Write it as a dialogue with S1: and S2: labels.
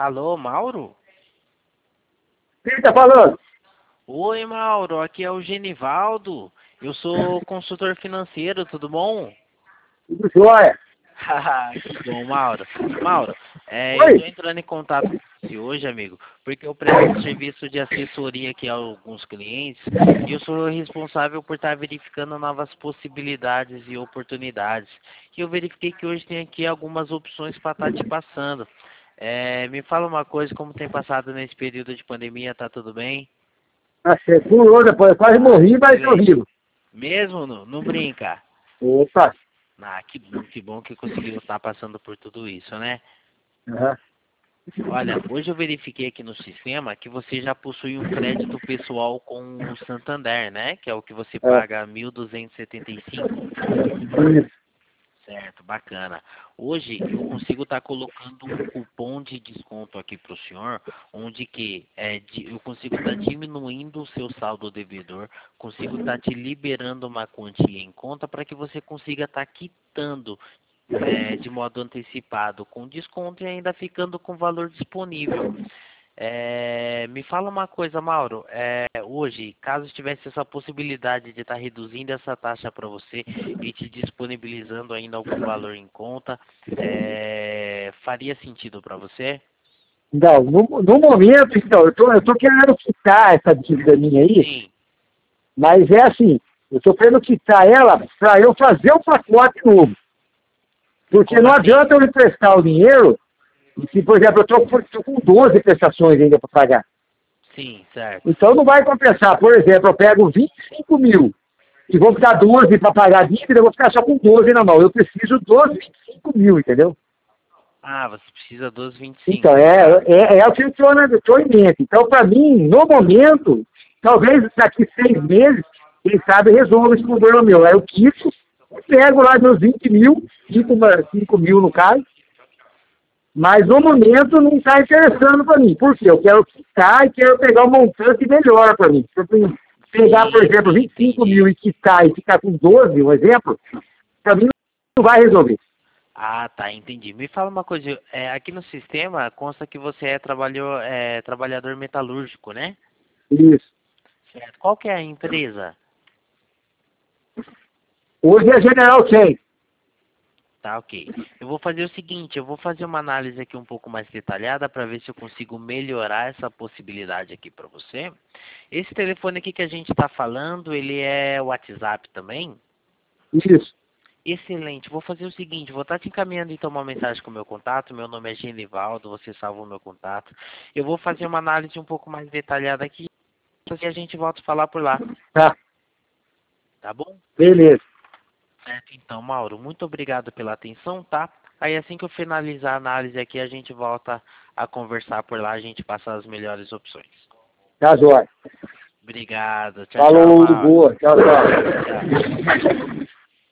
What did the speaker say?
S1: Alô, Mauro?
S2: Quem tá falando?
S1: Oi, Mauro, aqui é o Genivaldo. Eu sou consultor financeiro, tudo bom?
S2: Tudo jóia.
S1: Haha, que bom, Mauro. Mauro, eu
S2: Oi?
S1: tô entrando em contato com você hoje, amigo, porque eu presto serviço de assessoria aqui a alguns clientes e eu sou responsável por estar verificando novas possibilidades e oportunidades. E eu verifiquei que hoje tem aqui algumas opções para estar te passando. Me fala uma coisa, como tem passado nesse período de pandemia, tá tudo bem?
S2: Achei pulou depois. Eu quase morri, mas tô
S1: Excelente.
S2: vivo.
S1: Mesmo, não brinca.
S2: Opa.
S1: Ah, que bom que conseguiu estar passando por tudo isso, né?
S2: Aham.
S1: Olha, hoje eu verifiquei aqui no sistema que você já possui um crédito pessoal com o Santander, né? Que é o que você
S2: É.
S1: paga 1.275.
S2: Isso.
S1: Certo, bacana. Hoje eu consigo estar colocando um cupom de desconto aqui para o senhor, onde que eu consigo estar diminuindo o seu saldo devedor, consigo estar te liberando uma quantia em conta para que você consiga estar quitando de modo antecipado com desconto e ainda ficando com valor disponível. Me fala uma coisa, Mauro. Hoje, caso tivesse essa possibilidade de estar reduzindo essa taxa para você e te disponibilizando ainda algum valor em conta, faria sentido para você?
S2: Não, no momento, então, eu tô querendo quitar essa dívida minha aí,
S1: Sim,
S2: mas é assim, eu tô querendo quitar ela para eu fazer o pacote novo. Porque
S1: como
S2: não
S1: assim?
S2: adianta eu emprestar o dinheiro, e se, por exemplo, eu tô com 12 prestações ainda para pagar.
S1: Sim, certo.
S2: Então não vai compensar. Por exemplo, eu pego 25 mil e vou ficar 12 para pagar a dívida, eu vou ficar só com 12 na mão. Eu preciso dos 25 mil, entendeu?
S1: Ah, você precisa dos
S2: Então,
S1: 25 no caso.
S2: é o que eu estou em mente. Então, para mim, no momento, talvez daqui 6 meses, quem sabe resolva esse problema meu. Aí eu quito, pego lá meus 20 mil, 5 mil no caso, mas no momento não está interessando para mim. Por quê? Eu quero quitar e quero pegar um montante melhor para mim. Se eu pegar, por
S1: Sim,
S2: exemplo,
S1: sim,
S2: 25 mil
S1: entendi.
S2: e quitar e ficar com 12, um exemplo, para mim não vai resolver.
S1: Ah, tá, entendi. Me fala uma coisa, aqui no sistema consta que você trabalhador metalúrgico, né?
S2: Isso.
S1: Certo. Qual que é a empresa?
S2: Hoje é General Chain.
S1: Tá, ok. Eu vou fazer o seguinte, eu vou fazer uma análise aqui um pouco mais detalhada para ver se eu consigo melhorar essa possibilidade aqui para você. Esse telefone aqui que a gente está falando, ele é WhatsApp também?
S2: Isso.
S1: Excelente. Vou fazer o seguinte, vou estar te encaminhando então uma mensagem com o meu contato. Meu nome é Genivaldo, você salva o meu contato. Eu vou fazer uma análise um pouco mais detalhada aqui e a gente volta a falar por lá,
S2: Tá.
S1: tá bom?
S2: Beleza.
S1: Certo, então, Mauro, muito obrigado pela atenção, tá? Aí assim que eu finalizar a análise aqui, a gente volta a conversar por lá, a gente passa as melhores opções.
S2: Tá, jóia.
S1: Obrigado. Tchau, tchau,
S2: Falou,
S1: Mauro.
S2: boa. Tchau, tchau.
S1: Tchau.